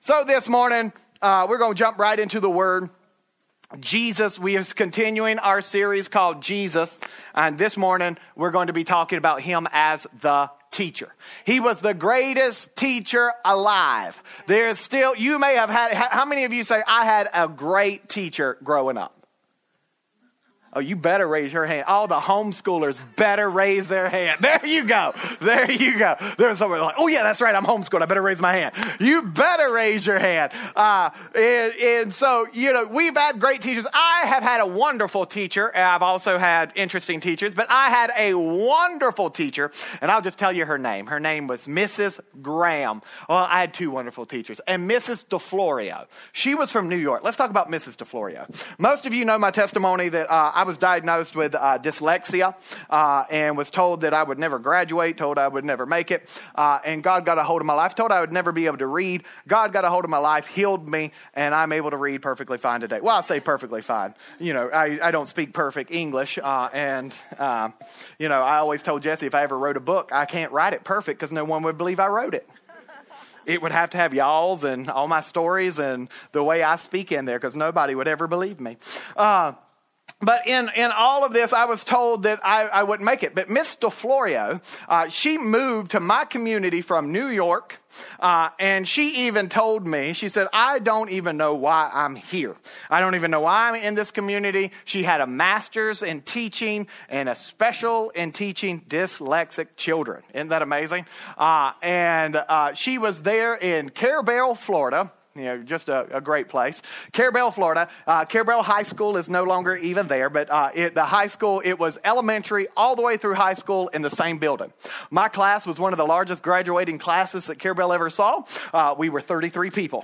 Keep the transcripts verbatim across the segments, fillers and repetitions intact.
So this morning, uh, we're going to jump right into the Word. Jesus, we are continuing our series called Jesus. And this morning, we're going to be talking about him as the teacher. He was the greatest teacher alive. There's still, you may have had, how many of you say, I had a great teacher growing up? Oh, you better raise your hand. All the homeschoolers better raise their hand. There you go. There you go. There's someone like, oh yeah, that's right. I'm homeschooled. I better raise my hand. You better raise your hand. Uh, and, and so, you know, we've had great teachers. I have had a wonderful teacher. I've also had interesting teachers, but I had a wonderful teacher, and I'll just tell you her name. Her name was Missus Graham. Well, I had two wonderful teachers, and Missus DeFlorio. She was from New York. Let's talk about Missus DeFlorio. Most of you know my testimony that uh, I was diagnosed with uh, dyslexia uh, and was told that I would never graduate, told I would never make it. Uh, and God got a hold of my life, told I would never be able to read. God got a hold of my life, healed me, and I'm able to read perfectly fine today. Well, I say perfectly fine. You know, I, I don't speak perfect English. Uh, and, uh, you know, I always told Jesse if I ever wrote a book, I can't write it perfect because no one would believe I wrote it. It would have to have y'alls and all my stories and the way I speak in there because nobody would ever believe me. Uh, But in, in all of this, I was told that I, I wouldn't make it. But Miss DeFlorio, uh, she moved to my community from New York. Uh, and she even told me, she said, I don't even know why I'm here. I don't even know why I'm in this community. She had a master's in teaching and a special in teaching dyslexic children. Isn't that amazing? Uh, and uh, she was there in Carabel, Florida. You know, just a, a great place. Carabel, Florida. Uh, Carabel High School is no longer even there, but uh, it, the high school, it was elementary all the way through high school in the same building. My class was one of the largest graduating classes that Carabel ever saw. Uh, we were thirty-three people.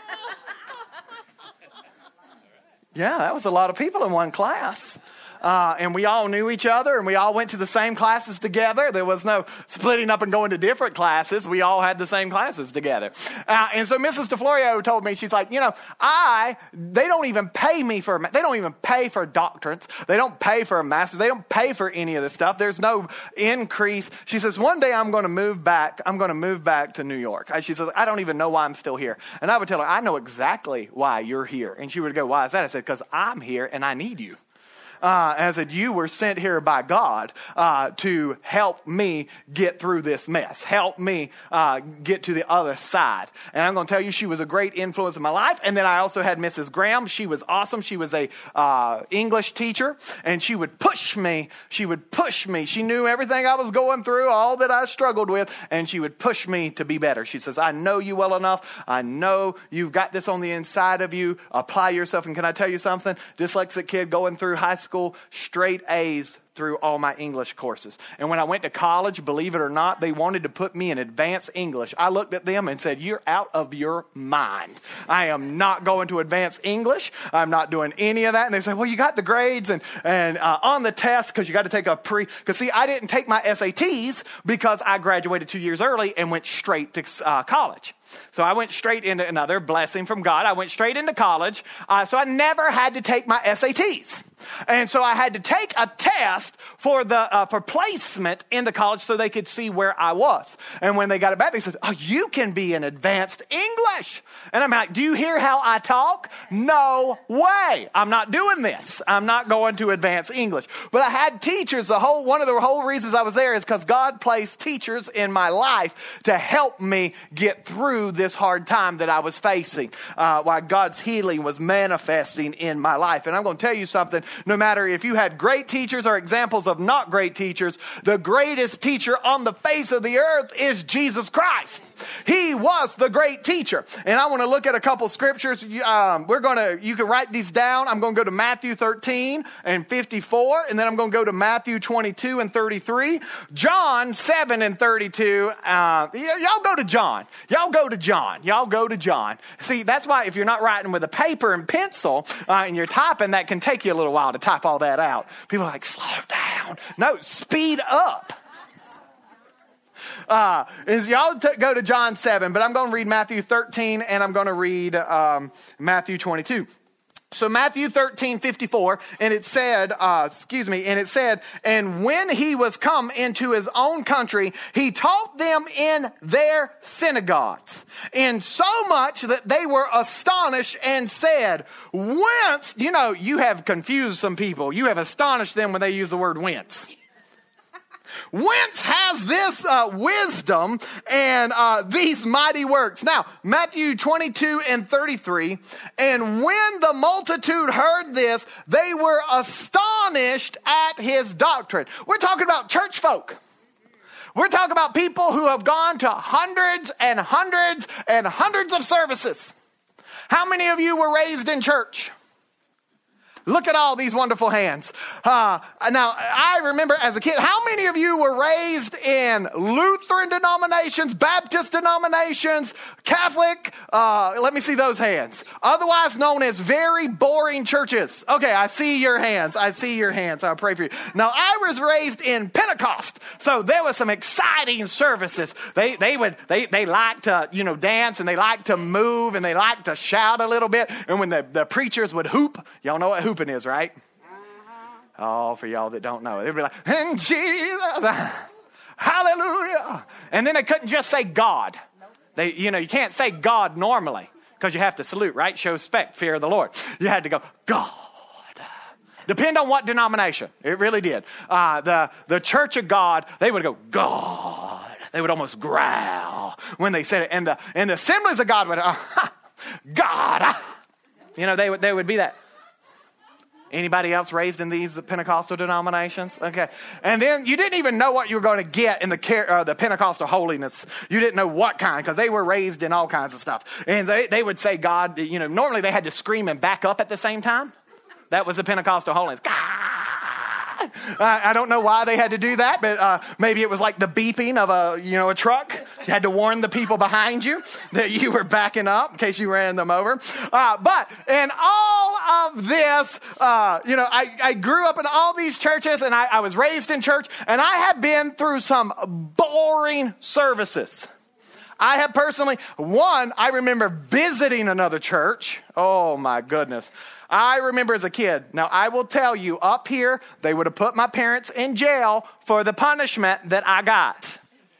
Yeah, that was a lot of people in one class. Uh, and we all knew each other, and we all went to the same classes together. There was no splitting up and going to different classes. We all had the same classes together. Uh, and so Missus DeFlorio told me, she's like, you know, I, they don't even pay me for, they don't even pay for doctorates. They don't pay for a master's. They don't pay for any of this stuff. There's no increase. She says, one day I'm going to move back. I'm going to move back to New York. She says, I don't even know why I'm still here. And I would tell her, I know exactly why you're here. And she would go, why is that? I said, because I'm here and I need you. Uh, as that you were sent here by God uh, to help me get through this mess, help me uh, get to the other side. And I'm going to tell you, she was a great influence in my life. And then I also had Missus Graham. She was awesome. She was a uh, English teacher, and she would push me. She would push me. She knew everything I was going through, all that I struggled with, and she would push me to be better. She says, I know you well enough. I know you've got this on the inside of you. Apply yourself. And can I tell you something? Dyslexic kid going through high school. School, straight A's through all my English courses. And when I went to college, believe it or not, they wanted to put me in advanced English. I looked at them and said, you're out of your mind. I am not going to advanced English. I'm not doing any of that. And they said, well, you got the grades and, and uh, on the test because you got to take a pre. Because see, I didn't take my S A Ts because I graduated two years early and went straight to uh, college. So I went straight into another blessing from God. I went straight into college. Uh, so I never had to take my S A Ts. And so I had to take a test for the uh, for placement in the college so they could see where I was. And when they got it back, they said, oh, you can be in advanced English. And I'm like, do you hear how I talk? No way. I'm not doing this. I'm not going to advanced English. But I had teachers. The whole one of the whole reasons I was there is because God placed teachers in my life to help me get through this hard time that I was facing, uh, while God's healing was manifesting in my life. And I'm going to tell you something, no matter if you had great teachers or examples of not great teachers, the greatest teacher on the face of the earth is Jesus Christ. He was the great teacher. And I want to look at a couple scriptures. Um, we're going to, you can write these down. I'm going to go to Matthew thirteen and fifty-four, and then I'm going to go to Matthew twenty-two and thirty-three, John seven and thirty-two. Uh, y- y'all go to John. Y'all go to John. Y'all go to John. See, that's why if you're not writing with a paper and pencil uh, and you're typing, that can take you a little while to type all that out. People are like, slow down. No, speed up. Uh, is y'all t- go to John seven, but I'm going to read Matthew thirteen and I'm going to read um, Matthew twenty-two. So Matthew thirteen fifty-four, and it said, uh, excuse me, and it said, and when he was come into his own country, he taught them in their synagogues, in so much that they were astonished and said, whence, you know, you have confused some people. You have astonished them when they use the word whence. Whence has this uh, wisdom and uh, these mighty works? Now, Matthew twenty-two and thirty-three, and when the multitude heard this, they were astonished at his doctrine. We're talking about church folk. We're talking about people who have gone to hundreds and hundreds and hundreds of services. How many of you were raised in church? Look at all these wonderful hands. Uh, now, I remember as a kid, how many of you were raised in Lutheran denominations, Baptist denominations, Catholic? Uh, let me see those hands. Otherwise known as very boring churches. Okay, I see your hands. I see your hands. I'll pray for you. Now, I was raised in Pentecost, so there was some exciting services. They they would they they liked to you know dance, and they liked to move, and they liked to shout a little bit. And when the, the preachers would hoop, y'all know what hoop Hooping is, right? Uh-huh. Oh, for y'all that don't know it, they'd be like, "And Jesus, hallelujah!" And then they couldn't just say God. Nope. They, you know, you can't say God normally because you have to salute, right? Show respect, fear of the Lord. You had to go God. Depend on what denomination. It really did. Uh, the the Church of God, they would go God. They would almost growl when they said it, and the and the Assemblies of God would, uh, God. You know, they would they would be that. Anybody else raised in these Pentecostal denominations? Okay. And then you didn't even know what you were going to get in the uh, the Pentecostal holiness. You didn't know what kind, because they were raised in all kinds of stuff. And they, they would say God, you know, normally they had to scream and back up at the same time. That was the Pentecostal holiness. God! I, I don't know why they had to do that, but uh, maybe it was like the beeping of a, you know, a truck. You had to warn the people behind you that you were backing up in case you ran them over. Uh, but in all of this, uh, you know, I, I grew up in all these churches, and I, I was raised in church, and I have been through some boring services. I have personally, one, I remember visiting another church. Oh my goodness. I remember as a kid. Now, I will tell you, up here, they would have put my parents in jail for the punishment that I got.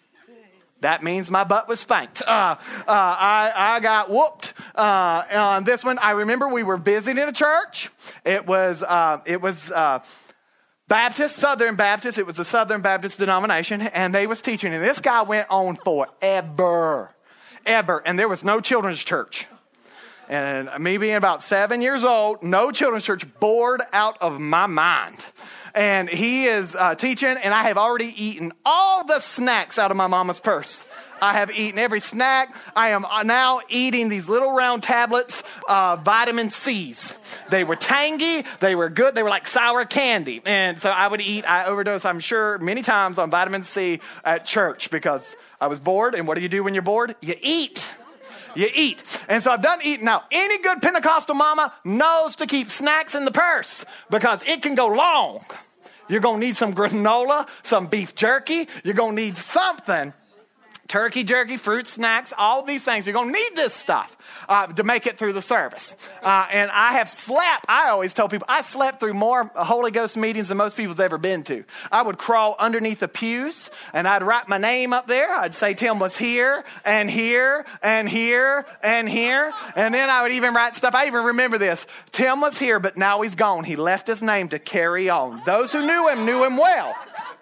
That means my butt was spanked. Uh, uh, I, I got whooped uh, on this one. I remember we were visiting a church. It was uh, it was uh, Baptist, Southern Baptist. It was a Southern Baptist denomination, and they was teaching. And this guy went on forever, ever. And there was no children's church. And me being about seven years old, no children's church, bored out of my mind. And he is uh, teaching, and I have already eaten all the snacks out of my mama's purse. I have eaten every snack. I am now eating these little round tablets of vitamin C's. They were tangy. They were good. They were like sour candy. And so I would eat, I overdosed, I'm sure, many times on vitamin C at church because I was bored. And what do you do when you're bored? You eat. You eat. And so I've done eating. Now, any good Pentecostal mama knows to keep snacks in the purse because it can go long. You're going to need some granola, some beef jerky. You're going to need something. Turkey jerky, fruit snacks, all these things. You're going to need this stuff uh, to make it through the service. Uh, and I have slept. I always tell people, I slept through more Holy Ghost meetings than most people's ever been to. I would crawl underneath the pews, and I'd write my name up there. I'd say Tim was here, and here, and here, and here. And then I would even write stuff. I even remember this. Tim was here, but now he's gone. He left his name to carry on. Those who knew him knew him well.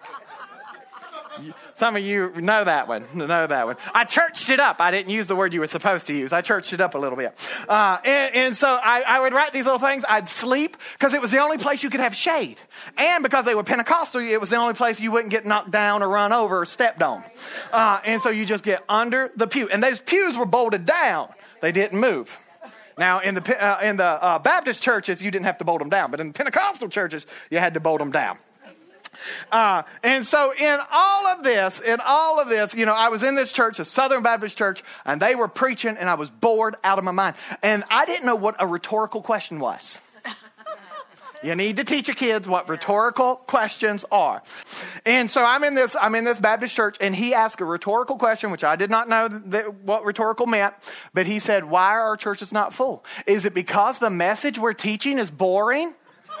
Some of you know that one, know that one. I churched it up. I didn't use the word you were supposed to use. I churched it up a little bit. Uh, and, and so I, I would write these little things. I'd sleep because it was the only place you could have shade. And because they were Pentecostal, it was the only place you wouldn't get knocked down or run over or stepped on. Uh, and so you just get under the pew. And those pews were bolted down. They didn't move. Now, in the, uh, in the uh, Baptist churches, you didn't have to bolt them down. But in the Pentecostal churches, you had to bolt them down. Uh, and so in all of this, in all of this, you know, I was in this church, a Southern Baptist church, and they were preaching, and I was bored out of my mind. And I didn't know what a rhetorical question was. You need to teach your kids what rhetorical questions are. And so I'm in this, I'm in this Baptist church, and he asked a rhetorical question, which I did not know that, what rhetorical meant. But he said, why are our churches not full? Is it because the message we're teaching is boring?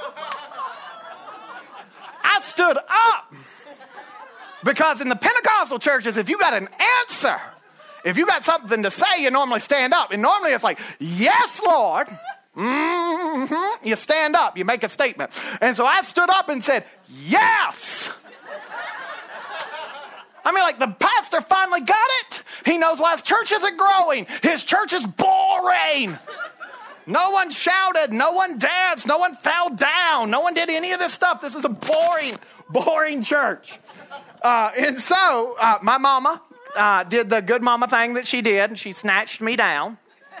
I stood up. Because in the Pentecostal churches, if you got an answer, if you got something to say, you normally stand up. And normally it's like, yes, Lord. Mm-hmm. You stand up, you make a statement. And so I stood up and said, yes. I mean, like, the pastor finally got it. He knows why his church isn't growing. His church is boring. No one shouted, no one danced, no one fell down, no one did any of this stuff. This is a boring, boring church. Uh, and so uh, my mama uh, did the good mama thing that she did. She snatched me down.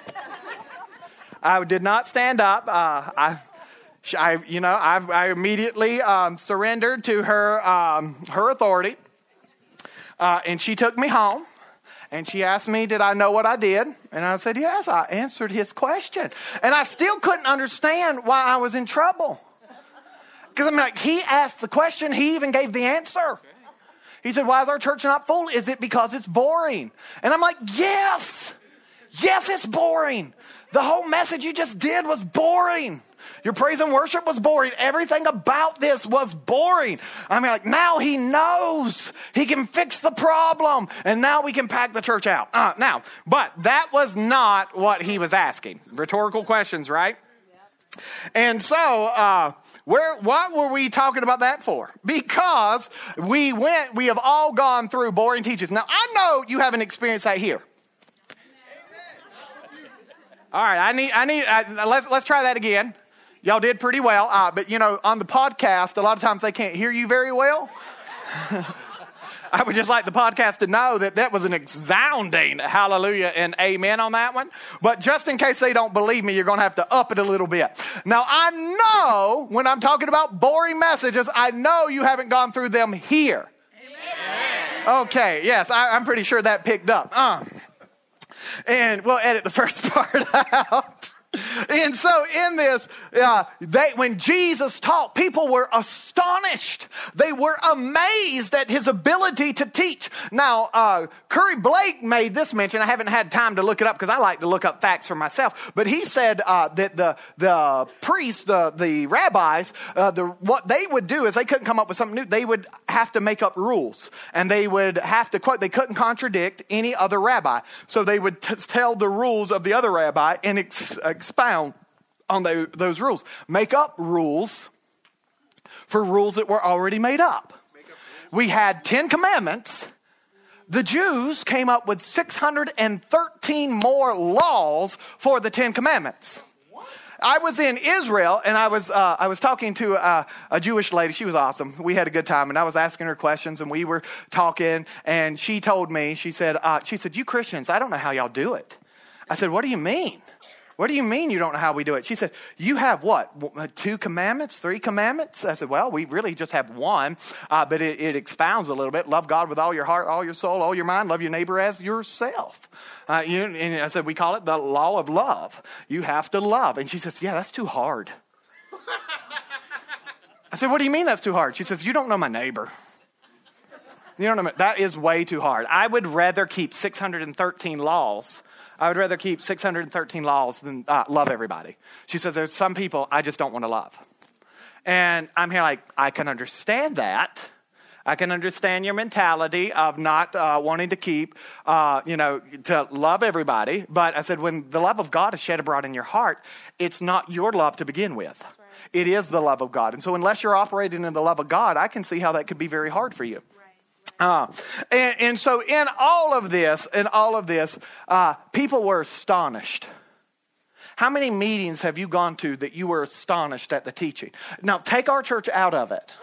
I did not stand up. Uh, I, I, you know, I, I immediately um, surrendered to her, um, her authority, uh, and she took me home. And she asked me, "Did I know what I did?" And I said, "Yes, I answered his question." And I still couldn't understand why I was in trouble, because I mean, like, he asked the question, he even gave the answer. He said, "Why is our church not full? Is it because it's boring?" And I'm like, "Yes, yes, it's boring. The whole message you just did was boring. Your praise and worship was boring. Everything about this was boring." I mean, like, now he knows he can fix the problem, and now we can pack the church out. Uh, now, but that was not what he was asking. Rhetorical questions, right? Yep. And so, uh, where, what were we talking about that for? Because we went, we have all gone through boring teachings. Now, I know you haven't experienced that here. All right, I need, I need, uh, let's, let's try that again. Y'all did pretty well, uh, but you know, on the podcast, a lot of times they can't hear you very well. I would just like the podcast to know that that was an resounding hallelujah and amen on that one. But just in case they don't believe me, you're going to have to up it a little bit. Now, I know when I'm talking about boring messages, I know you haven't gone through them here. Amen. Okay, yes, I, I'm pretty sure that picked up. Uh. And we'll edit the first part out. And so in this, uh, they, when Jesus taught, people were astonished. They were amazed at his ability to teach. Now, uh, Curry Blake made this mention. I haven't had time to look it up because I like to look up facts for myself. But he said uh, that the the priests, the, the rabbis, uh, the what they would do is they couldn't come up with something new. They would have to make up rules. And they would have to quote, they couldn't contradict any other rabbi. So they would t- tell the rules of the other rabbi and ex- expound on the, those rules. Make up rules for rules that were already made up. We had Ten Commandments. The Jews came up with six hundred thirteen more laws for the Ten Commandments. I was in Israel, and I was uh, I was talking to uh, a Jewish lady. She was awesome. We had a good time, and I was asking her questions, and we were talking, and she told me, she said, uh, she said, "You Christians, I don't know how y'all do it." I said, "What do you mean? What do you mean you don't know how we do it?" She said, "You have what, two commandments, three commandments?" I said, "Well, we really just have one, uh, but it, it expounds a little bit. Love God with all your heart, all your soul, all your mind. Love your neighbor as yourself." Uh, you, and I said, "We call it the law of love. You have to love." And she says, "Yeah, that's too hard." I said, "What do you mean that's too hard?" She says, "You don't know my neighbor. You don't know my, that is way too hard. I would rather keep six hundred thirteen laws. I would rather keep six hundred thirteen laws than uh, love everybody." She says, "There's some people I just don't want to love." And I'm here like, I can understand that. I can understand your mentality of not uh, wanting to keep, uh, you know, to love everybody. But I said, when the love of God is shed abroad in your heart, it's not your love to begin with. Right. It is the love of God. And so unless you're operating in the love of God, I can see how that could be very hard for you. Uh, and, and so in all of this, in all of this, uh, people were astonished. How many meetings have you gone to that you were astonished at the teaching? Now, take our church out of it.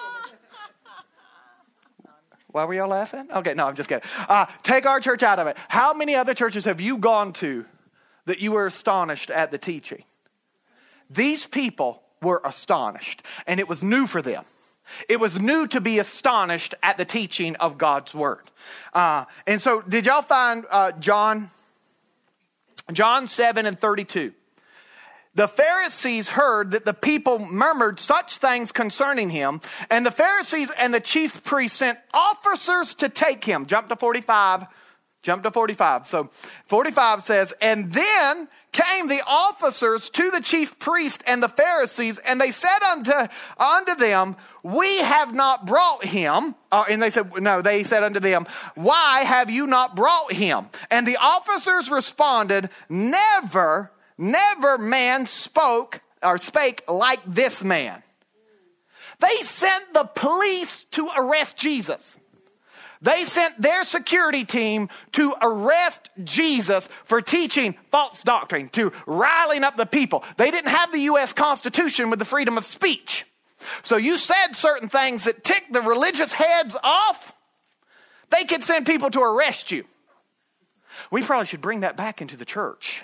Why were y'all laughing? Okay, no, I'm just kidding. Uh, take our church out of it. How many other churches have you gone to that you were astonished at the teaching? These people were astonished, and it was new for them. It was new to be astonished at the teaching of God's word. Uh, and so did y'all find uh, John, John seven and thirty-two? the Pharisees heard that the people murmured such things concerning him, and the Pharisees and the chief priests sent officers to take him. Jump to forty-five. Jump to forty-five. So forty-five says, and then came the officers to the chief priest and the Pharisees, and they said unto, unto them, we have not brought him. Uh, and they said, no, they said unto them, why have you not brought him? And the officers responded, never, never man spoke or spake like this man. They sent the police to arrest Jesus. They sent their security team to arrest Jesus for teaching false doctrine, to riling up the people. They didn't have the U S Constitution with the freedom of speech. So you said certain things that ticked the religious heads off, they could send people to arrest you. We probably should bring that back into the church.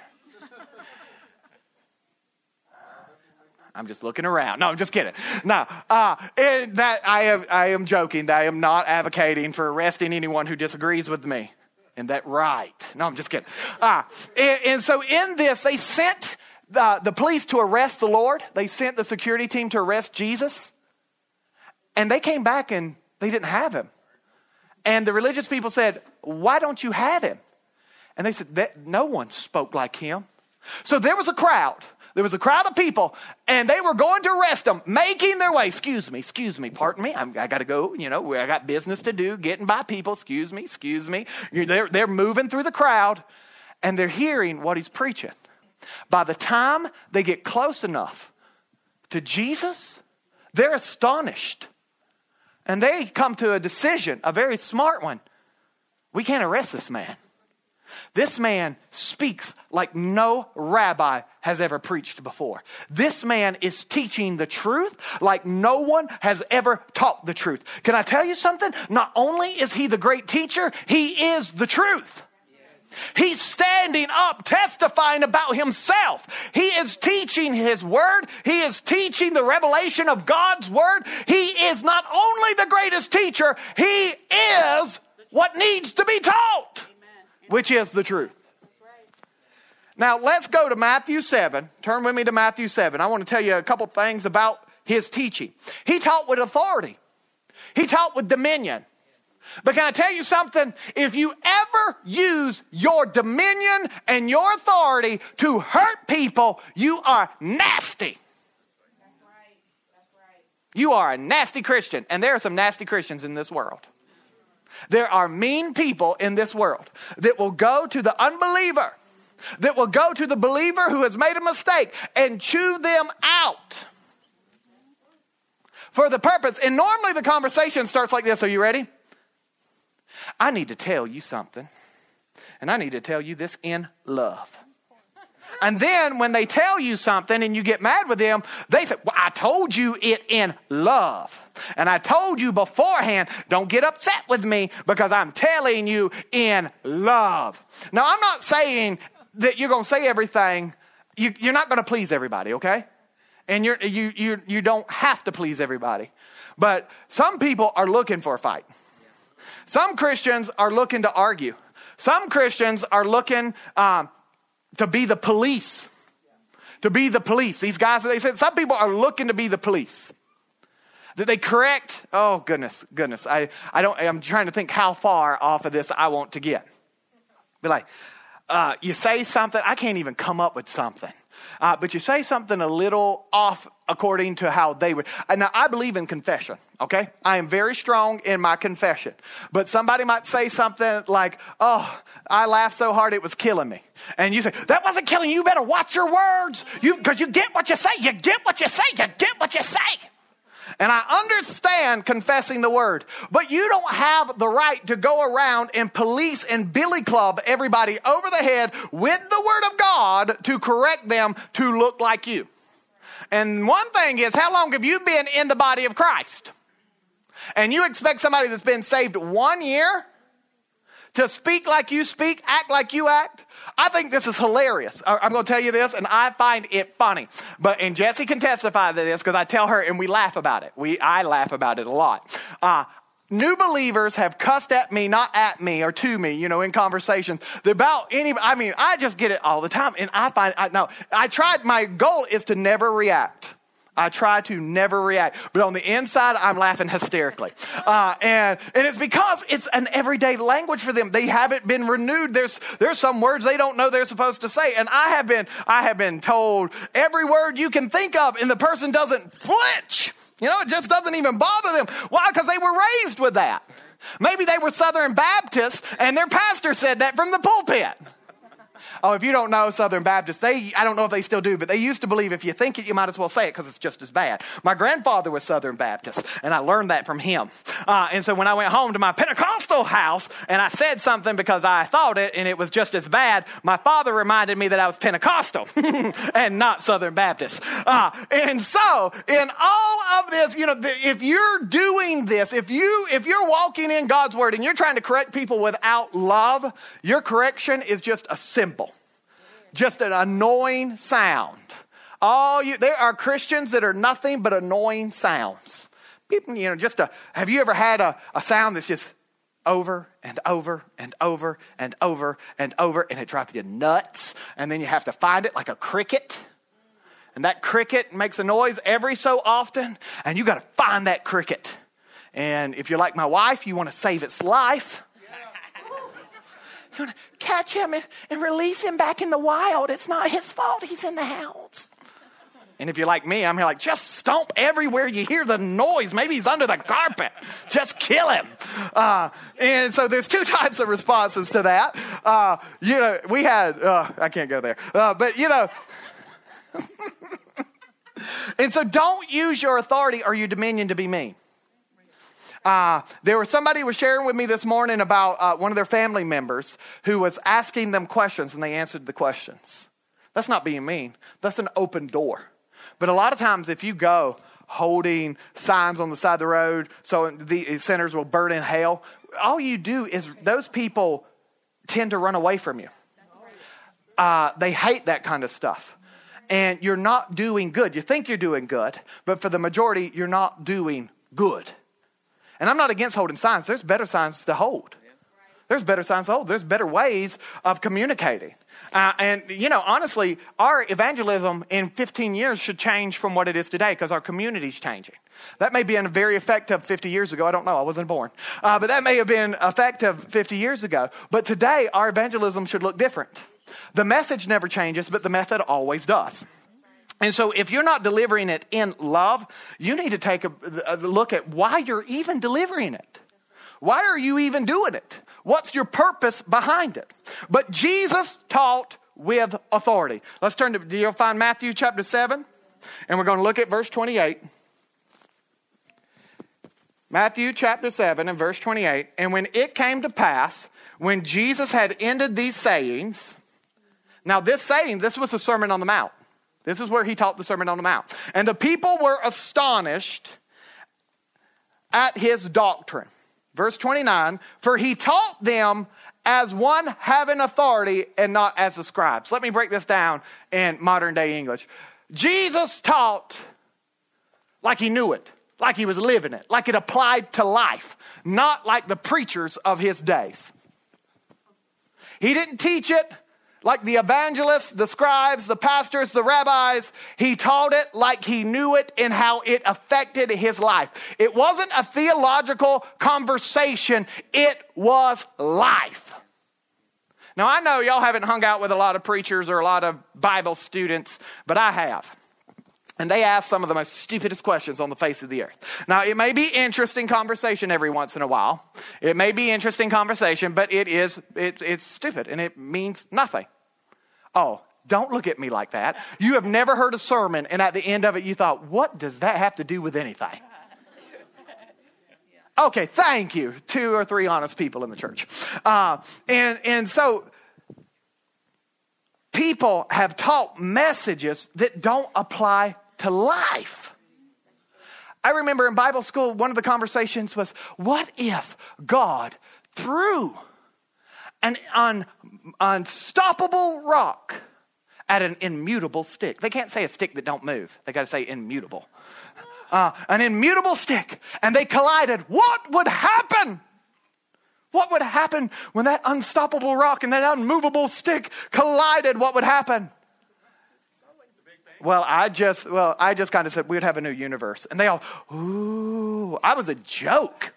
I'm just looking around. No, I'm just kidding. No, uh, that I am, I am joking. That I am not advocating for arresting anyone who disagrees with me. And that right. No, I'm just kidding. Uh, and, and so in this, they sent the, the police to arrest the Lord. They sent the security team to arrest Jesus. And they came back and they didn't have him. And the religious people said, why don't you have him? And they said, that no one spoke like him. So there was a crowd. There was a crowd of people, and they were going to arrest him, making their way. Excuse me, excuse me, pardon me. I'm, I got to go, you know, I got business to do, getting by people. Excuse me, excuse me. They're, they're moving through the crowd, and they're hearing what he's preaching. By the time they get close enough to Jesus, they're astonished. And they come to a decision, a very smart one. We can't arrest this man. This man speaks like no rabbi has ever preached before. This man is teaching the truth like no one has ever taught the truth. Can I tell you something? Not only is he the great teacher, he is the truth. He's standing up, testifying about himself. He is teaching his word. He is teaching the revelation of God's word. He is not only the greatest teacher, he is what needs to be taught. Which is the truth. Now, let's go to Matthew seven. Turn with me to Matthew seven. I want to tell you a couple things about his teaching. He taught with authority. He taught with dominion. But can I tell you something? If you ever use your dominion and your authority to hurt people, you are nasty. That's right. That's right. You are a nasty Christian. And there are some nasty Christians in this world. There are mean people in this world that will go to the unbeliever, that will go to the believer who has made a mistake and chew them out for the purpose. And normally the conversation starts like this. Are you ready? I need to tell you something, and I need to tell you this in love. And then when they tell you something and you get mad with them, they say, well, I told you it in love. And I told you beforehand, don't get upset with me because I'm telling you in love. Now, I'm not saying that you're going to say everything. You, you're not going to please everybody, okay? And you're, you, you, you don't have to please everybody. But some people are looking for a fight. Some Christians are looking to argue. Some Christians are looking um, to be the police. To be the police. These guys, they said, some people are looking to be the police. That they correct, oh goodness, goodness. I, I don't, I'm trying to think how far off of this I want to get. Be like, uh, you say something, I can't even come up with something. Uh, but you say something a little off according to how they would. Now, I believe in confession, okay? I am very strong in my confession. But somebody might say something like, oh, I laughed so hard it was killing me. And you say, that wasn't killing you. You better watch your words. You, because you get what you say. You get what you say. You get what you say. And I understand confessing the word, but you don't have the right to go around and police and billy club everybody over the head with the word of God to correct them to look like you. And one thing is, how long have you been in the body of Christ? And you expect somebody that's been saved one year to speak like you speak, act like you act? I think this is hilarious. I'm going to tell you this, and I find it funny. But and Jesse can testify to this because I tell her, and we laugh about it. We I laugh about it a lot. Uh, new believers have cussed at me, not at me or to me, you know, in conversations about any, I mean, I just get it all the time. And I find, I no, I tried, my goal is to never react. I try to never react, but on the inside, I'm laughing hysterically. Uh, and, and it's because it's an everyday language for them. They haven't been renewed. There's, there's some words they don't know they're supposed to say. And I have been, I have been told every word you can think of, and the person doesn't flinch. You know, it just doesn't even bother them. Why? Because they were raised with that. Maybe they were Southern Baptists and their pastor said that from the pulpit. Oh, if you don't know Southern Baptists, they, I don't know if they still do, but they used to believe if you think it, you might as well say it because it's just as bad. My grandfather was Southern Baptist, and I learned that from him. Uh, and so when I went home to my Pentecostal house and I said something because I thought it and it was just as bad, my father reminded me that I was Pentecostal and not Southern Baptist. Uh, and so in all of this, you know, if you're doing this, if, you, if you're walking in God's word and you're trying to correct people without love, your correction is just a symbol. Just an annoying sound. All you, there are Christians that are nothing but annoying sounds. People, you know, just a, have you ever had a, a sound that's just over and over and over and over and over, and it drives you nuts, and then you have to find it like a cricket, and that cricket makes a noise every so often, and you got to find that cricket. And if you're like my wife, you want to save its life. You want to catch him and, and release him back in the wild. It's not his fault. He's in the house. And if you're like me, I'm here like, just stomp everywhere you hear the noise. Maybe he's under the carpet. Just kill him. Uh, and so there's two types of responses to that. Uh, you know, we had, uh, I can't go there. Uh, but, you know. And so don't use your authority or your dominion to be mean. Uh, there was somebody who was sharing with me this morning about uh, one of their family members who was asking them questions, and they answered the questions. That's not being mean. That's an open door. But a lot of times if you go holding signs on the side of the road so the sinners will burn in hell, all you do is those people tend to run away from you. Uh, they hate that kind of stuff. And you're not doing good. You think you're doing good, but for the majority, you're not doing good. And I'm not against holding signs. There's better signs to hold. There's better signs to hold. There's better ways of communicating. Uh, and, you know, honestly, our evangelism in fifteen years should change from what it is today because our community's changing. That may be very effective fifty years ago. I don't know. I wasn't born. Uh, but that may have been effective fifty years ago. But today, our evangelism should look different. The message never changes, but the method always does. And so if you're not delivering it in love, you need to take a, a look at why you're even delivering it. Why are you even doing it? What's your purpose behind it? But Jesus taught with authority. Let's turn to, you'll find Matthew chapter seven, and we're going to look at verse twenty-eight. Matthew chapter seven and verse twenty-eight. And when it came to pass, when Jesus had ended these sayings, now this saying, this was the Sermon on the Mount. This is where he taught the Sermon on the Mount. And the people were astonished at his doctrine. Verse twenty-nine, for he taught them as one having authority and not as the scribes. Let me break this down in modern day English. Jesus taught like he knew it, like he was living it, like it applied to life, not like the preachers of his days. He didn't teach it like the evangelists, the scribes, the pastors, the rabbis. He taught it like he knew it and how it affected his life. It wasn't a theological conversation. It was life. Now, I know y'all haven't hung out with a lot of preachers or a lot of Bible students, but I have. And they ask some of the most stupidest questions on the face of the earth. Now, it may be interesting conversation every once in a while. It may be interesting conversation, but it is, it, it's stupid and it means nothing. Oh, don't look at me like that. You have never heard a sermon, and at the end of it, you thought, what does that have to do with anything? Okay, thank you. Two or three honest people in the church. Uh, and, and so people have taught messages that don't apply to life. I remember in Bible school, one of the conversations was, what if God threw an un, unstoppable rock at an immutable stick? They can't say a stick that don't move. They got to say immutable. uh, an immutable stick, and they collided, what would happen? What would happen when that unstoppable rock and that unmovable stick collided? What would happen? Well, I just, well, I just kind of said we'd have a new universe. And they all, ooh, I was a joke.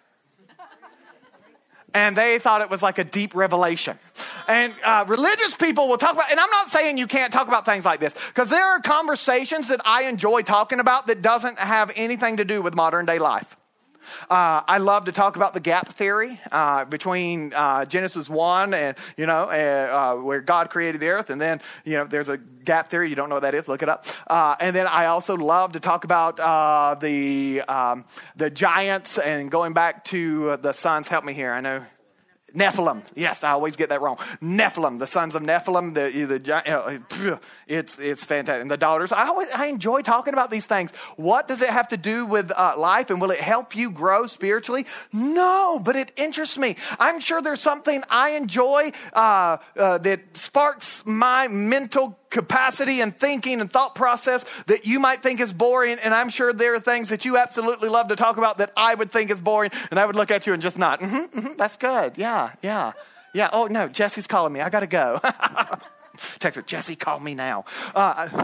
And they thought it was like a deep revelation. And uh, religious people will talk about, and I'm not saying you can't talk about things like this, because there are conversations that I enjoy talking about that doesn't have anything to do with modern day life. Uh, I love to talk about the gap theory uh, between uh, Genesis one and, you know, uh, uh, where God created the earth. And then, you know, there's a gap theory. You don't know what that is. Look it up. Uh, and then I also love to talk about uh, the um, the giants and going back to the sons. Help me here. I know. Nephilim. Yes, I always get that wrong. Nephilim, the sons of Nephilim, the, the it's it's fantastic. And the daughters. I always I enjoy talking about these things. What does it have to do with uh, life, and will it help you grow spiritually? No, but it interests me. I'm sure there's something I enjoy uh, uh, that sparks my mental capacity and thinking and thought process that you might think is boring, and I'm sure there are things that you absolutely love to talk about that I would think is boring, and I would look at you and just nod. Mm-hmm, mm-hmm, that's good. Yeah, yeah, yeah. Oh no, Jesse's calling me. I gotta go. Text her, Jesse, call me now. Uh,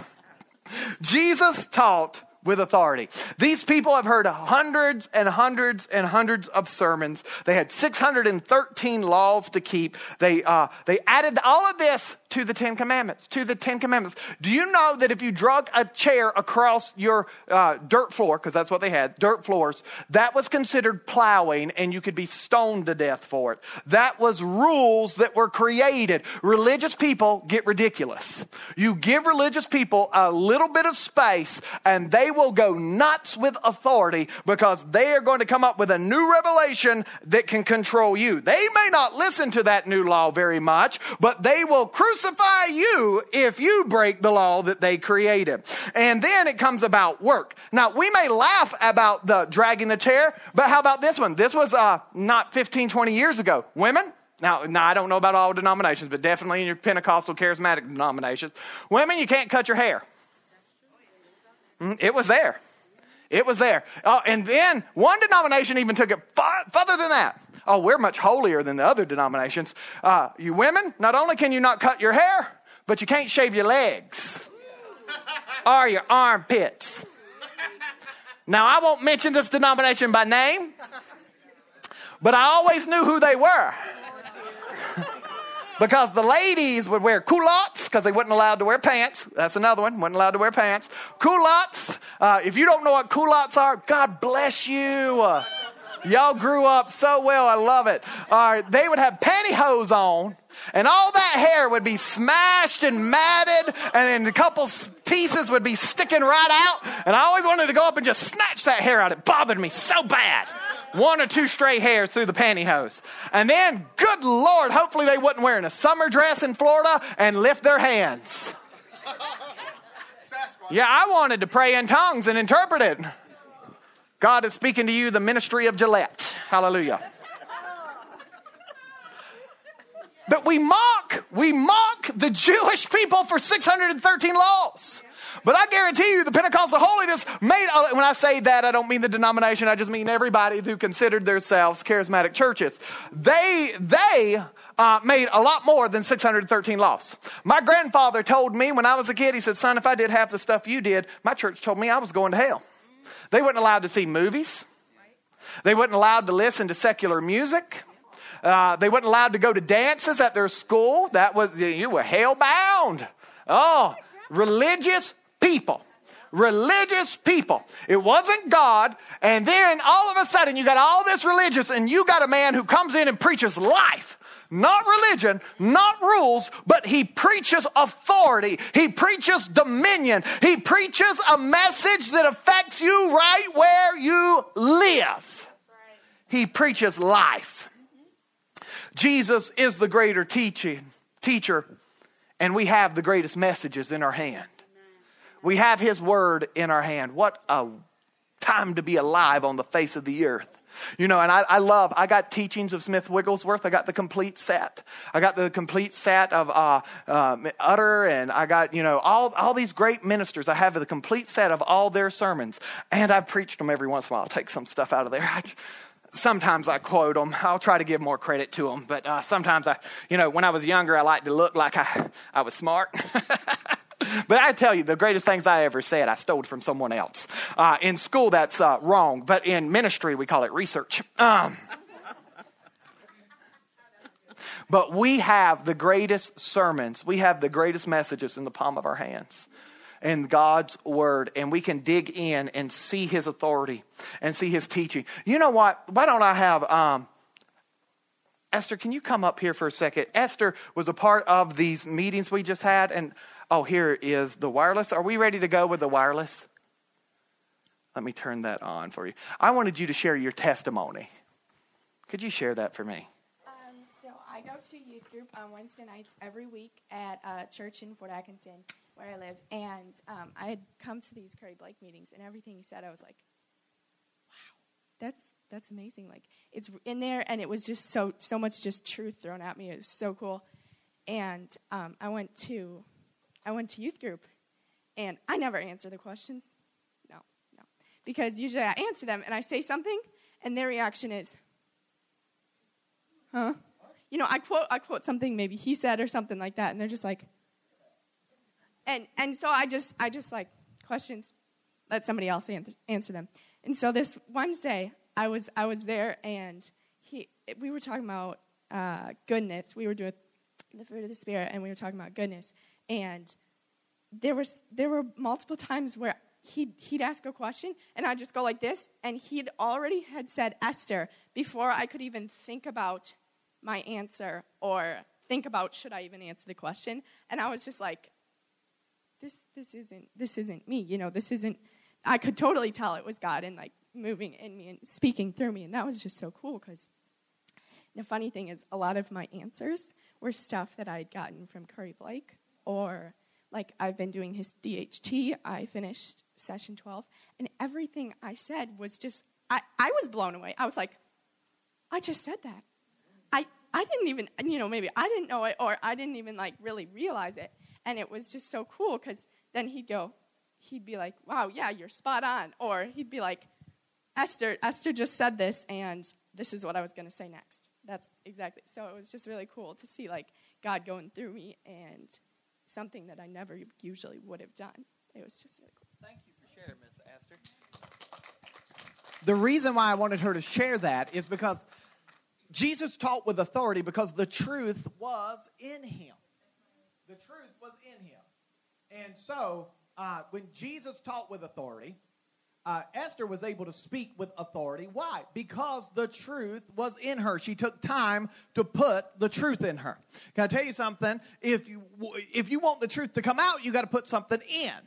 Jesus taught with authority. These people have heard hundreds and hundreds and hundreds of sermons. They had six hundred thirteen laws to keep. They uh, they added all of this to the Ten Commandments, to the Ten Commandments. Do you know that if you drug a chair across your uh, dirt floor, because that's what they had, dirt floors, that was considered plowing and you could be stoned to death for it? That was rules that were created. Religious people get ridiculous. You give religious people a little bit of space and they will go nuts with authority because they are going to come up with a new revelation that can control you. They may not listen to that new law very much, but they will crucify you if you break the law that they created. And then it comes about work. Now, we may laugh about the dragging the chair, but how about this one? This was uh, not fifteen, twenty years ago. Women, now, now, I don't know about all denominations, but definitely in your Pentecostal charismatic denominations. Women, you can't cut your hair. It was there. It was there. Oh, and then one denomination even took it far, further than that. Oh, we're much holier than the other denominations. Uh, you women, not only can you not cut your hair, but you can't shave your legs or your armpits. Now, I won't mention this denomination by name, but I always knew who they were. Because the ladies would wear culottes because they weren't allowed to wear pants. That's another one. Weren't allowed to wear pants. Culottes. Uh, if you don't know what culottes are, God bless you. Uh, y'all grew up so well. I love it. Uh, they would have pantyhose on. And all that hair would be smashed and matted. And then a couple pieces would be sticking right out. And I always wanted to go up and just snatch that hair out. It bothered me so bad. One or two stray hairs through the pantyhose. And then, good Lord, hopefully they wasn't wearing a summer dress in Florida and lift their hands. Yeah, I wanted to pray in tongues and interpret it. God is speaking to you, the ministry of Gillette. Hallelujah. But we mock, we mock the Jewish people for six hundred thirteen laws. But I guarantee you the Pentecostal holiness made, when I say that, I don't mean the denomination. I just mean everybody who considered themselves charismatic churches. They, they uh, made a lot more than six hundred thirteen laws. My grandfather told me when I was a kid, he said, son, if I did half the stuff you did, my church told me I was going to hell. They weren't allowed to see movies. They weren't allowed to listen to secular music. Uh, they weren't allowed to go to dances at their school. That was, you were hell-bound. Oh, religious people. Religious people. It wasn't God. And then all of a sudden you got all this religious and you got a man who comes in and preaches life. Not religion, not rules, but he preaches authority. He preaches dominion. He preaches a message that affects you right where you live. He preaches life. Jesus is the greater teaching, teacher, and we have the greatest messages in our hand. We have his word in our hand. What a time to be alive on the face of the earth. You know, and I, I love, I got teachings of Smith Wigglesworth. I got the complete set. I got the complete set of uh, uh, Utter, and I got, you know, all, all these great ministers. I have the complete set of all their sermons, and I've preached them every once in a while. I'll take some stuff out of there. I, sometimes I quote them. I'll try to give more credit to them, but uh, sometimes I, you know, when I was younger, I liked to look like I, I was smart. But I tell you, the greatest things I ever said, I stole from someone else. Uh, in school, that's uh, wrong. But in ministry, we call it research. Um, but we have the greatest sermons. We have the greatest messages in the palm of our hands. In God's word. And we can dig in and see his authority and see his teaching. You know what? Why don't I have... Um, Esther, can you come up here for a second? Esther was a part of these meetings we just had. And... Oh, here is the wireless. Are we ready to go with the wireless? Let me turn that on for you. I wanted you to share your testimony. Could you share that for me? Um, so I go to youth group on Wednesday nights every week at a church in Fort Atkinson, where I live. And um, I had come to these Curry Blake meetings, and everything he said, I was like, wow, that's that's amazing. Like, it's in there, and it was just so so much just truth thrown at me. It was so cool. And um, I went to... I went to youth group, and I never answer the questions. No, no. Because usually I answer them, and I say something, and their reaction is, huh? You know, I quote I quote something maybe he said or something like that, and they're just like, and and so I just, I just like, questions, let somebody else answer them. And so this Wednesday, I was I was there, and he we were talking about uh, goodness. We were doing the fruit of the Spirit, and we were talking about goodness. And there was there were multiple times where he'd, he'd ask a question, and I'd just go like this, and he'd already had said Esther before I could even think about my answer or think about should I even answer the question. And I was just like, this this isn't this isn't me, you know, this isn't. I could totally tell it was God and like moving in me and speaking through me, and that was just so cool because the funny thing is a lot of my answers were stuff that I had gotten from Curry Blake. Or, like, I've been doing his D H T. I finished session twelve. And everything I said was just, I, I was blown away. I was like, I just said that. I, I didn't even, you know, maybe I didn't know it, or I didn't even, like, really realize it. And it was just so cool, because then he'd go, he'd be like, wow, yeah, you're spot on. Or he'd be like, Esther, Esther just said this, and this is what I was going to say next. That's exactly. So it was just really cool to see, like, God going through me and something that I never usually would have done. It was just really cool. Thank you for sharing, Miss Esther. The reason why I wanted her to share that is because Jesus taught with authority because the truth was in him. The truth was in him. And so uh, when Jesus taught with authority, Uh, Esther was able to speak with authority. Why? Because the truth was in her. She took time to put the truth in her. Can I tell you something? If you if you want the truth to come out, you got to put something in.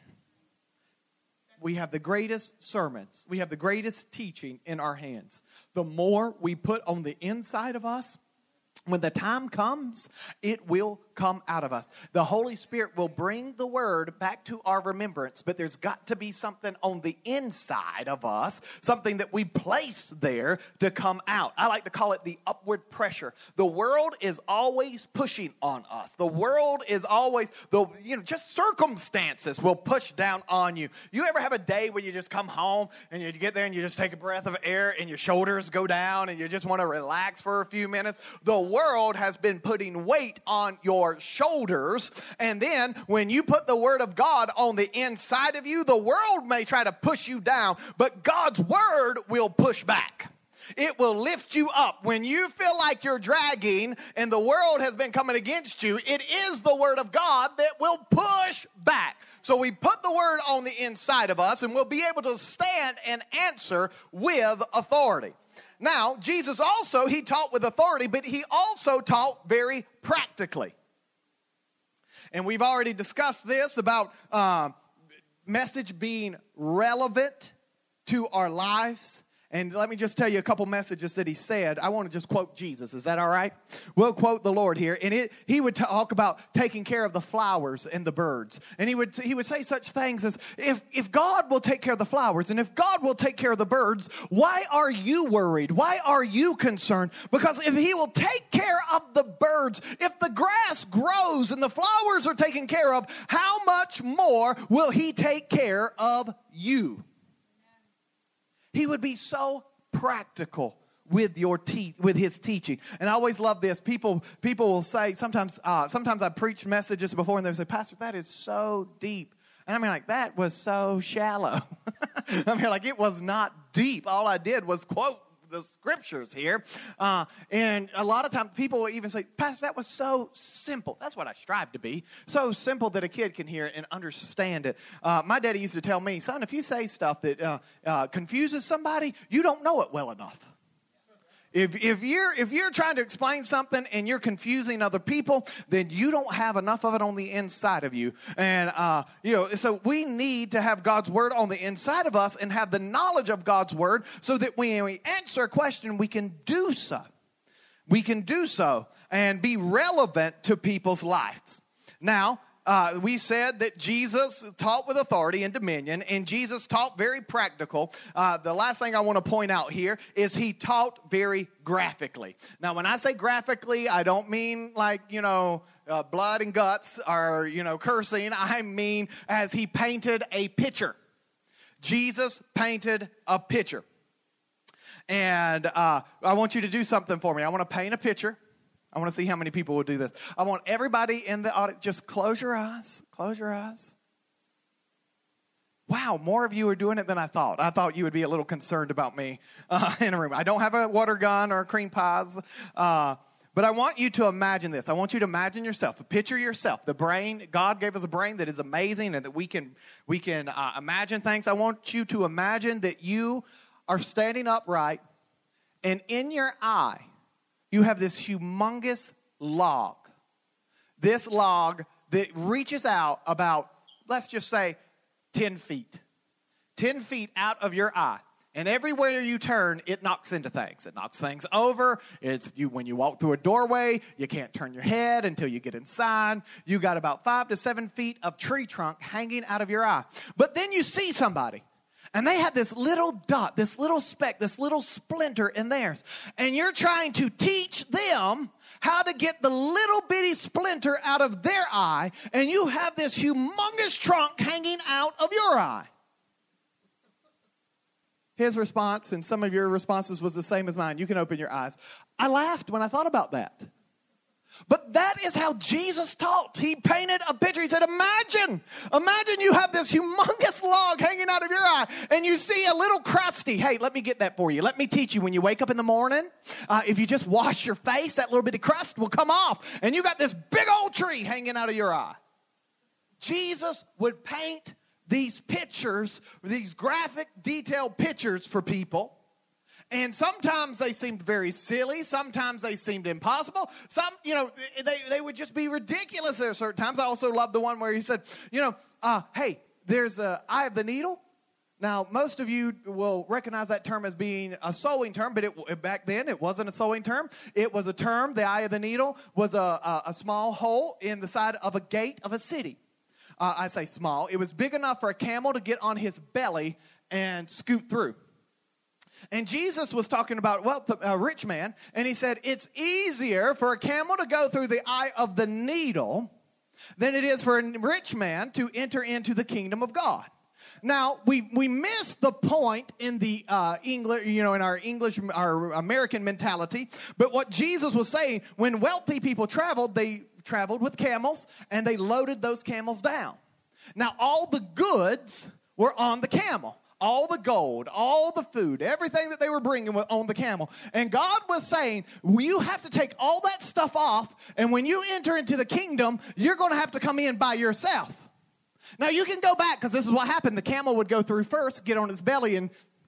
We have the greatest sermons. We have the greatest teaching in our hands. The more we put on the inside of us, when the time comes, it will come out of us. The Holy Spirit will bring the word back to our remembrance, but there's got to be something on the inside of us, something that we place there to come out. I like to call it the upward pressure. The world is always pushing on us. The world is always, the you know, just circumstances will push down on you. You ever have a day where you just come home and you get there and you just take a breath of air and your shoulders go down and you just want to relax for a few minutes? The world has been putting weight on your shoulders, and then when you put the word of God on the inside of you, the world may try to push you down, but God's word will push back. It will lift you up. When you feel like you're dragging and the world has been coming against you, it is the word of God that will push back. So we put the word on the inside of us, and we'll be able to stand and answer with authority. Now, Jesus also, he taught with authority, but he also taught very practically. And we've already discussed this about uh, message being relevant to our lives And let me just tell you a couple messages that he said. I want to just quote Jesus. Is that all right? We'll quote the Lord here. And it, he would talk about taking care of the flowers and the birds. And he would he would say such things as, if, if God will take care of the flowers and if God will take care of the birds, why are you worried? Why are you concerned? Because if he will take care of the birds, if the grass grows and the flowers are taken care of, how much more will he take care of you? He would be so practical with your te- with his teaching. And I always love this. People people will say, sometimes uh, sometimes I preach messages before and they say, Pastor, that is so deep. And I mean, like, that was so shallow. I mean, like, it was not deep. All I did was quote the scriptures here. Uh, and a lot of times people will even say, Pastor, that was so simple. That's what I strive to be. So simple that a kid can hear it and understand it. Uh, my daddy used to tell me, son, if you say stuff that uh, uh, confuses somebody, you don't know it well enough. If if you're if you're trying to explain something and you're confusing other people, then you don't have enough of it on the inside of you. And uh, you know, so we need to have God's word on the inside of us and have the knowledge of God's word, so that when we answer a question, we can do so. We can do so and be relevant to people's lives. Now, Uh, we said that Jesus taught with authority and dominion, and Jesus taught very practical. Uh, the last thing I want to point out here is he taught very graphically. Now, when I say graphically, I don't mean like, you know, uh, blood and guts or, you know, cursing. I mean as he painted a picture. Jesus painted a picture. And uh, I want you to do something for me. I want to paint a picture. I want to see how many people will do this. I want everybody in the audience, just close your eyes. Close your eyes. Wow, more of you are doing it than I thought. I thought you would be a little concerned about me uh, in a room. I don't have a water gun or cream pies. Uh, but I want you to imagine this. I want you to imagine yourself. Picture yourself. The brain, God gave us a brain that is amazing and that we can, we can uh, imagine things. I want you to imagine that you are standing upright, and in your eye, you have this humongous log. This log that reaches out about, let's just say, ten feet. ten feet out of your eye. And everywhere you turn, it knocks into things. It knocks things over. It's you when you walk through a doorway, you can't turn your head until you get inside. You got about five to seven feet of tree trunk hanging out of your eye. But then you see somebody. And they have this little dot, this little speck, this little splinter in theirs. And you're trying to teach them how to get the little bitty splinter out of their eye. And you have this humongous trunk hanging out of your eye. His response, and some of your responses was the same as mine. You can open your eyes. I laughed when I thought about that. But that is how Jesus taught. He painted a picture. He said, imagine, imagine you have this humongous log hanging out of your eye, and you see a little crusty. Hey, let me get that for you. Let me teach you. When you wake up in the morning, uh, if you just wash your face, that little bit of crust will come off, and you got this big old tree hanging out of your eye. Jesus would paint these pictures, these graphic, detailed pictures for people. And sometimes they seemed very silly. Sometimes they seemed impossible. Some, you know, they, they would just be ridiculous there certain times. I also love the one where he said, you know, uh, hey, there's a eye of the needle. Now, most of you will recognize that term as being a sewing term, but it, back then it wasn't a sewing term. It was a term, the eye of the needle, was a, a, a small hole in the side of a gate of a city. Uh, I say small. It was big enough for a camel to get on his belly and scoot through. And Jesus was talking about, well, a rich man, and he said, it's easier for a camel to go through the eye of the needle than it is for a rich man to enter into the kingdom of God. Now, we, we miss the point in the uh, English, you know, in our English, our American mentality. But what Jesus was saying, when wealthy people traveled, they traveled with camels, and they loaded those camels down. Now, all the goods were on the camel. All the gold, all the food, everything that they were bringing was on the camel. And God was saying, you have to take all that stuff off, and when you enter into the kingdom, you're going to have to come in by yourself. Now, you can go back, because this is what happened. The camel would go through first, get on his belly, and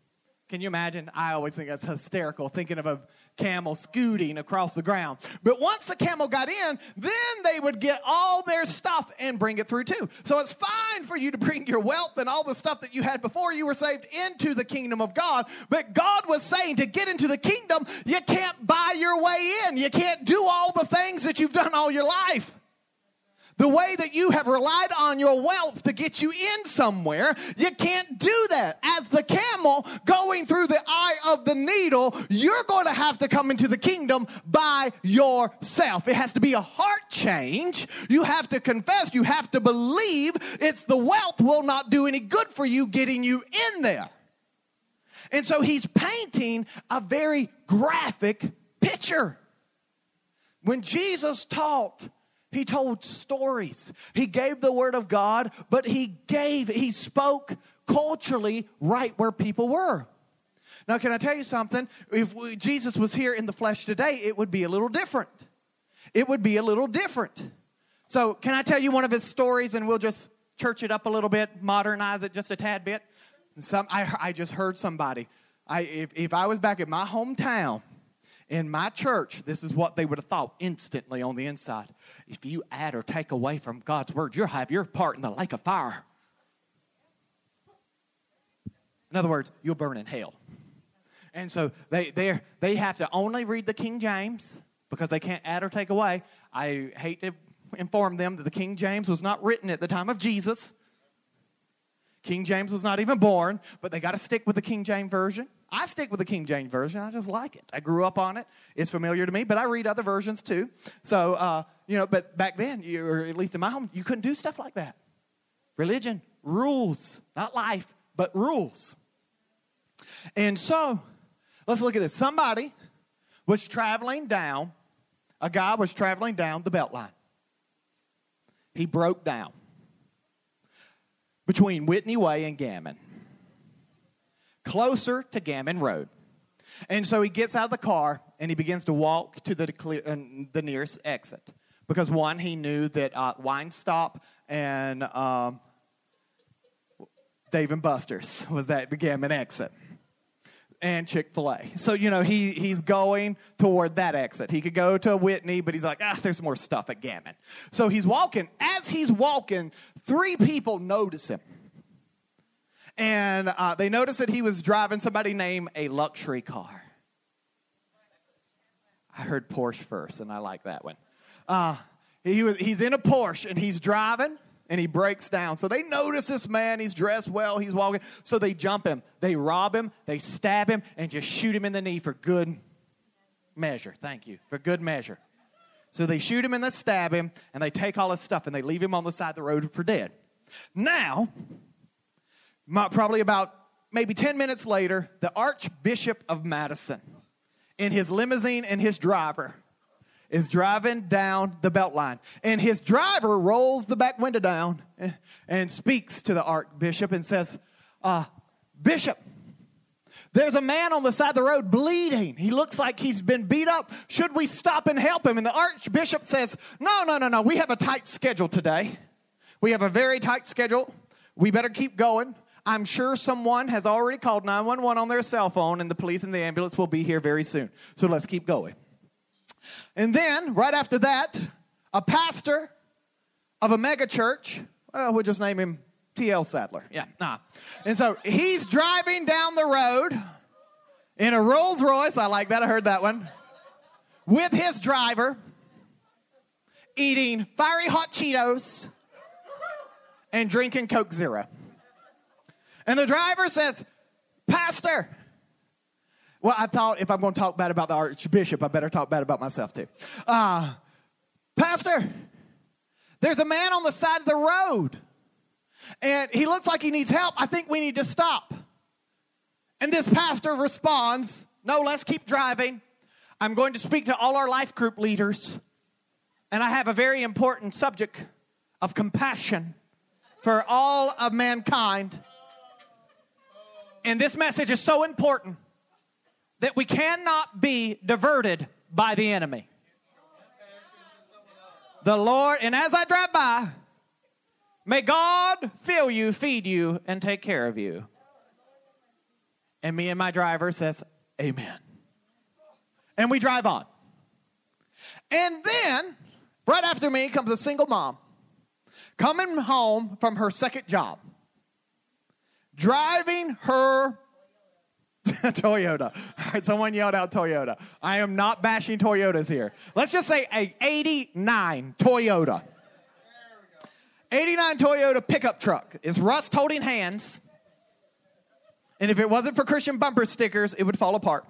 Can you imagine? I always think that's hysterical, thinking of a camel scooting across the ground. But once the camel got in, then they would get all their stuff and bring it through too. So it's fine for you to bring your wealth and all the stuff that you had before you were saved into the kingdom of God. But God was saying to get into the kingdom, you can't buy your way in. You can't do all the things that you've done all your life. The way that you have relied on your wealth to get you in somewhere, you can't do that. As the camel going through the eye of the needle, you're going to have to come into the kingdom by yourself. It has to be a heart change. You have to confess. You have to believe it's the wealth will not do any good for you getting you in there. And so he's painting a very graphic picture. When Jesus taught, he told stories. He gave the word of God, but he gave, he spoke culturally right where people were. Now, can I tell you something? If we, Jesus was here in the flesh today, it would be a little different. It would be a little different. So, can I tell you one of his stories, and we'll just church it up a little bit, modernize it just a tad bit? And some, I, I just heard somebody. I, if, if I was back in my hometown, in my church, this is what they would have thought instantly on the inside. If you add or take away from God's word, you'll have your part in the lake of fire. In other words, you'll burn in hell. And so they they they have to only read the King James because they can't add or take away. I hate to inform them that the King James was not written at the time of Jesus. King James was not even born, but they got to stick with the King James Version. I stick with the King James Version. I just like it. I grew up on it. It's familiar to me, but I read other versions too. So, uh, you know, but back then, you, or at least in my home, you couldn't do stuff like that. Religion, rules, not life, but rules. And so, let's look at this. Somebody was traveling down, a guy was traveling down the Beltline. He broke down between Whitney Way and Gammon, closer to Gammon Road. And so he gets out of the car and he begins to walk to the, uh, the nearest exit. Because one, he knew that uh, Wine Stop and um, Dave and Buster's was that the Gammon exit. And Chick-fil-A. So, you know, he he's going toward that exit. He could go to Whitney, but he's like, ah, there's more stuff at Gammon. So he's walking. As he's walking, three people notice him. And uh, they noticed that he was driving somebody named a luxury car. I heard Porsche first, and I like that one. Uh, he was he's in a Porsche, and he's driving. And he breaks down. So they notice this man. He's dressed well. He's walking. So they jump him. They rob him. They stab him. And just shoot him in the knee for good measure. Thank you. For good measure. So they shoot him and they stab him. And they take all his stuff. And they leave him on the side of the road for dead. Now, probably about maybe ten minutes later, the Archbishop of Madison, in his limousine and his driver, is driving down the Beltline. And his driver rolls the back window down and speaks to the Archbishop and says, uh, Bishop, there's a man on the side of the road bleeding. He looks like he's been beat up. Should we stop and help him? And the Archbishop says, no, no, no, no. We have a tight schedule today. We have a very tight schedule. We better keep going. I'm sure someone has already called nine one one on their cell phone, and the police and the ambulance will be here very soon. So let's keep going. And then, right after that, a pastor of a mega church, well, we'll just name him T L Sadler. Yeah, nah. And so he's driving down the road in a Rolls Royce. I like that. I heard that one. With his driver, eating fiery hot Cheetos and drinking Coke Zero. And the driver says, Pastor, well, I thought if I'm going to talk bad about the Archbishop, I better talk bad about myself too. Uh, Pastor, there's a man on the side of the road, and he looks like he needs help. I think we need to stop. And this pastor responds, no, let's keep driving. I'm going to speak to all our life group leaders, and I have a very important subject of compassion for all of mankind. And this message is so important that we cannot be diverted by the enemy. The Lord, and as I drive by, may God fill you, feed you, and take care of you. And me and my driver says, amen. And we drive on. And then, right after me comes a single mom coming home from her second job, driving her Toyota. All right, someone yelled out Toyota. I am not bashing Toyotas here. Let's just say a eighty-nine Toyota. eighty-nine Toyota pickup truck. Is Rust holding hands? And if it wasn't for Christian bumper stickers, it would fall apart.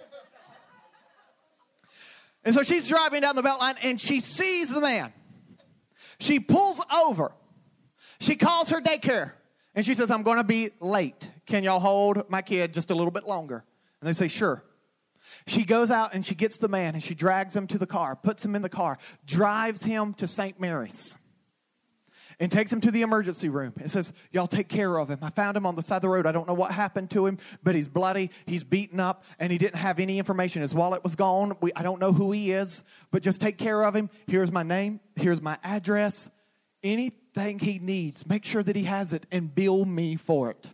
And so she's driving down the Beltline, and she sees the man. She pulls over. She calls her daycare, and she says, I'm going to be late. Can y'all hold my kid just a little bit longer? And they say, sure. She goes out, and she gets the man, and she drags him to the car, puts him in the car, drives him to Saint Mary's, and takes him to the emergency room and says, y'all take care of him. I found him on the side of the road. I don't know what happened to him, but he's bloody, he's beaten up, and he didn't have any information. His wallet was gone. We, I don't know who he is, but just take care of him. Here's my name. Here's my address. Anything he needs, make sure that he has it and bill me for it.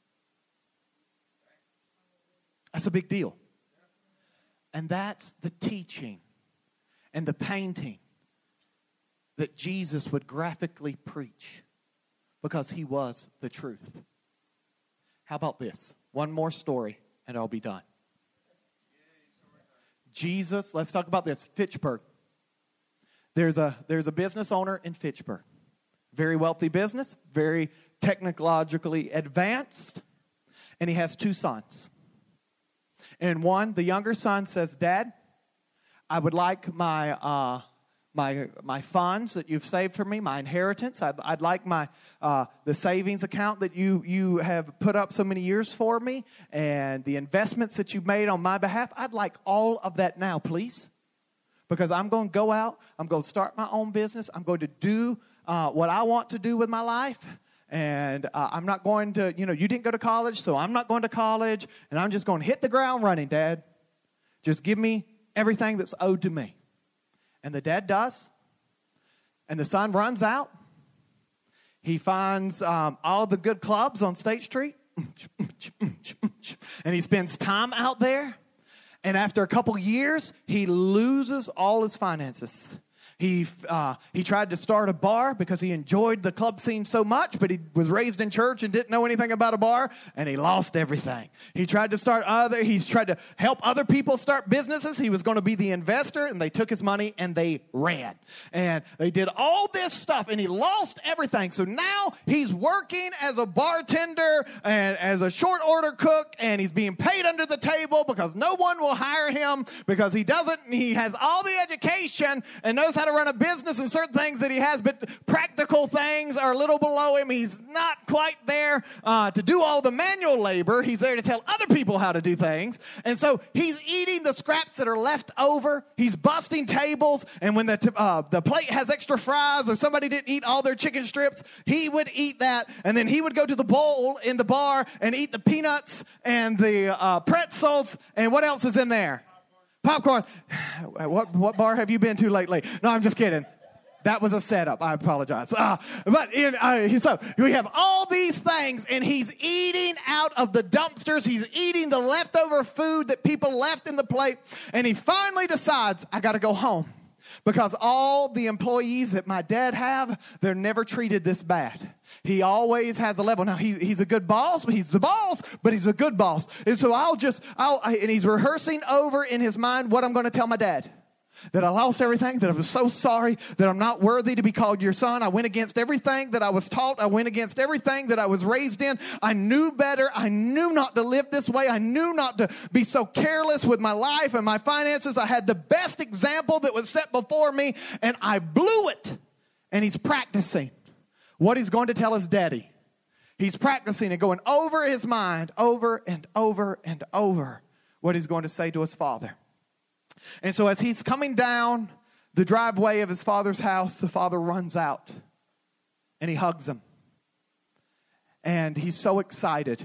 That's a big deal. And that's the teaching and the painting that Jesus would graphically preach because he was the truth. How about this? One more story and I'll be done. Jesus, let's talk about this. Fitchburg. There's a, there's a business owner in Fitchburg. Very wealthy business, very technologically advanced, and he has two sons. And one, the younger son says, Dad, I would like my uh, my my funds that you've saved for me, my inheritance. I'd, I'd like my uh, the savings account that you you have put up so many years for me, and the investments that you've made on my behalf. I'd like all of that now, please, because I'm going to go out. I'm going to start my own business. I'm going to do uh, what I want to do with my life. And uh, I'm not going to, you know, you didn't go to college, so I'm not going to college. And I'm just going to hit the ground running, Dad. Just give me everything that's owed to me. And the dad does. And the son runs out. He finds um, all the good clubs on State Street. And he spends time out there. And after a couple years, he loses all his finances. He uh, he tried to start a bar because he enjoyed the club scene so much, but he was raised in church and didn't know anything about a bar, and he lost everything. He tried to start other, he's tried to help other people start businesses. He was going to be the investor, and they took his money and they ran. And they did all this stuff, and he lost everything. So now he's working as a bartender and as a short order cook, and he's being paid under the table because no one will hire him because he doesn't, he has all the education and knows how to run a business and certain things that he has, but practical things are a little below him. He's not quite there uh, to do all the manual labor. He's there to tell other people how to do things. And so he's eating the scraps that are left over. He's busting tables. And when the, t- uh, the plate has extra fries or somebody didn't eat all their chicken strips, he would eat that. And then he would go to the bowl in the bar and eat the peanuts and the uh, pretzels. And what else is in there? Popcorn. What what bar have you been to lately? No, I'm just kidding. That was a setup. I apologize. Uh, but in, uh, so we have all these things, and he's eating out of the dumpsters. He's eating the leftover food that people left in the plate. And he finally decides, I got to go home because all the employees that my dad have, they're never treated this bad. He always has a level. Now, he, he's a good boss. He's the boss, but he's a good boss. And so I'll just, I'll, and he's rehearsing over in his mind what I'm going to tell my dad. That I lost everything, that I was so sorry, that I'm not worthy to be called your son. I went against everything that I was taught. I went against everything that I was raised in. I knew better. I knew not to live this way. I knew not to be so careless with my life and my finances. I had the best example that was set before me, and I blew it. And he's practicing what he's going to tell his daddy. He's practicing and going over his mind, over and over and over, what he's going to say to his father. And so as he's coming down the driveway of his father's house, the father runs out and he hugs him. And he's so excited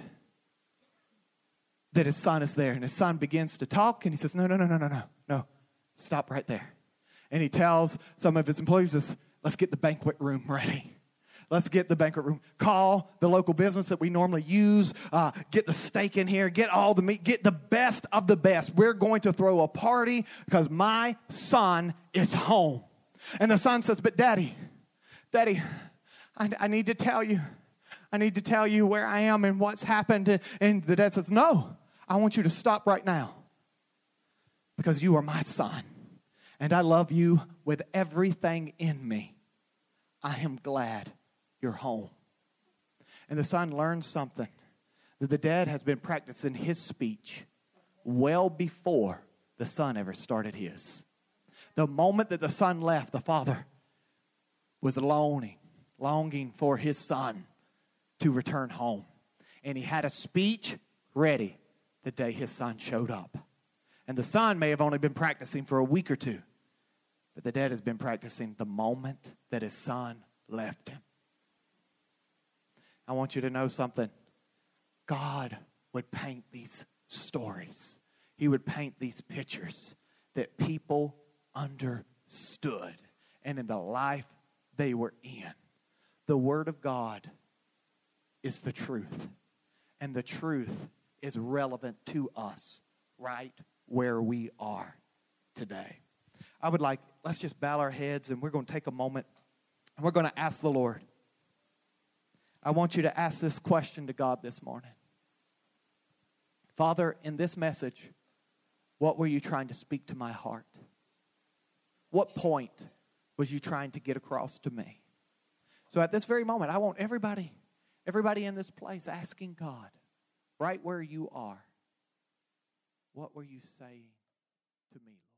that his son is there. And his son begins to talk, and he says, no, no, no, no, no, no, no, stop right there. And he tells some of his employees, let's get the banquet room ready. Let's get the banquet room. Call the local business that we normally use. Uh, get the steak in here. Get all the meat. Get the best of the best. We're going to throw a party because my son is home. And the son says, but Daddy, Daddy, I, I need to tell you. I need to tell you where I am and what's happened. And the dad says, no, I want you to stop right now because you are my son. And I love you with everything in me. I am glad you're home. And the son learns something, that the dad has been practicing his speech well before the son ever started his. The moment that the son left, the father was longing, longing for his son to return home. And he had a speech ready the day his son showed up. And the son may have only been practicing for a week or two, but the dad has been practicing the moment that his son left him. I want you to know something. God would paint these stories. He would paint these pictures that people understood and in the life they were in. The Word of God is the truth. And the truth is relevant to us right where we are today. I would like, let's just bow our heads and we're going to take a moment and we're going to ask the Lord. I want you to ask this question to God this morning. Father, in this message, what were you trying to speak to my heart? What point was you trying to get across to me? So at this very moment, I want everybody, everybody in this place asking God, right where you are, what were you saying to me, Lord?